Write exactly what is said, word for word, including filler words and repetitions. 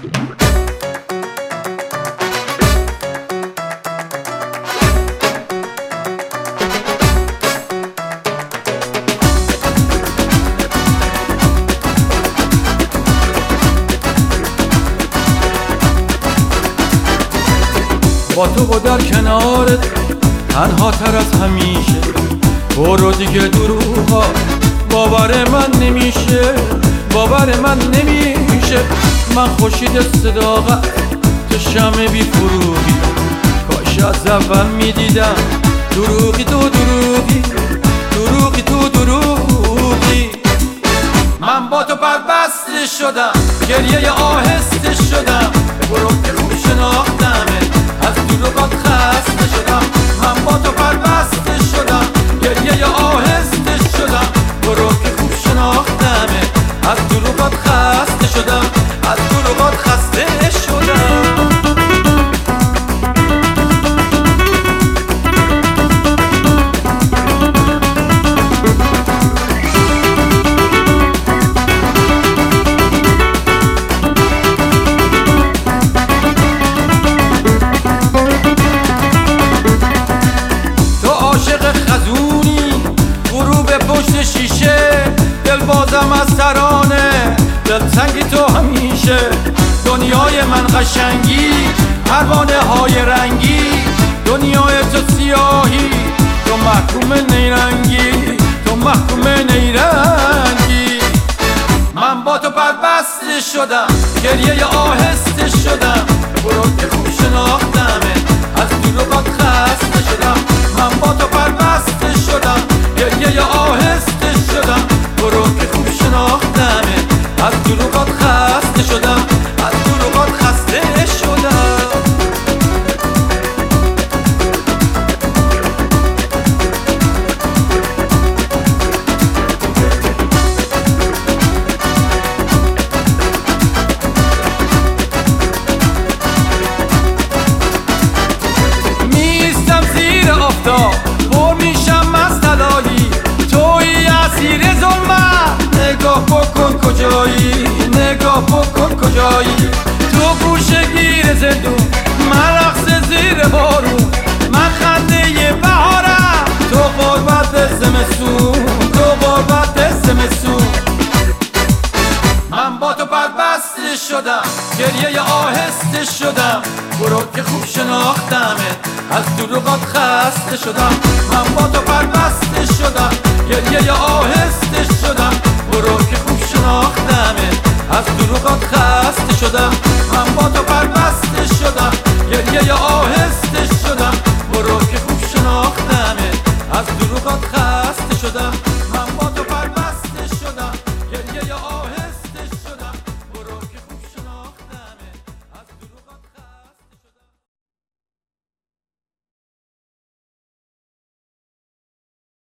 با تو و در کنارت تنها تر از همیشه. برو دیگه دروغا باور من نمیشه، باور من نمیشه. من خورشید صداقت تو شمع بی فروغی، کاش از اول میدیدم دروغی تو دروغی، دروغی تو دروغی. من با تو بربسته شدم، گریه آهسته شدم. برو که خوب شناختمه، از دروغات خسته شدم. من با تو بربسته شدم، گریه آهسته شدم. برو که خوب شناختمه، از دروغات خسته شدم، از دروغات خسته شدم. شیشه دل بازم از ترانه، دلتنگی تو همیشه. دنیای من قشنگی، پروانه های رنگی. دنیای تو سیاهی، تو محکوم نیرنگی، تو محکوم نیرنگی. من با تو بربسته شدم، گریه آهسته شدم. برو که خوب شناختمه، از دروغات خسته شدم. من با تو بربسته شدم، گریه آهسته شدم. برو که خوب شناختمه، از دروغات خسته شدم، از دروغات خسته شدم. میستم زیر آفتاب، پر میشم از طلایی. توی اسیر ظلمت، نگاه بکن کجایی، نگاه بکن کجایی. تو گوشه گیر زندون، من رقص زیر بارون. من خنده بهارم، تو غربت زمستون، تو غربت زمستون. من با تو بربسته شدم، گریه آهسته شدم. برو که خوب شناختمه، از دروغات خسته شدم. من با تو بربسته شدم، گریه آهسته شدم. برو که خوب شناختمه، از دروغات خسته شدم.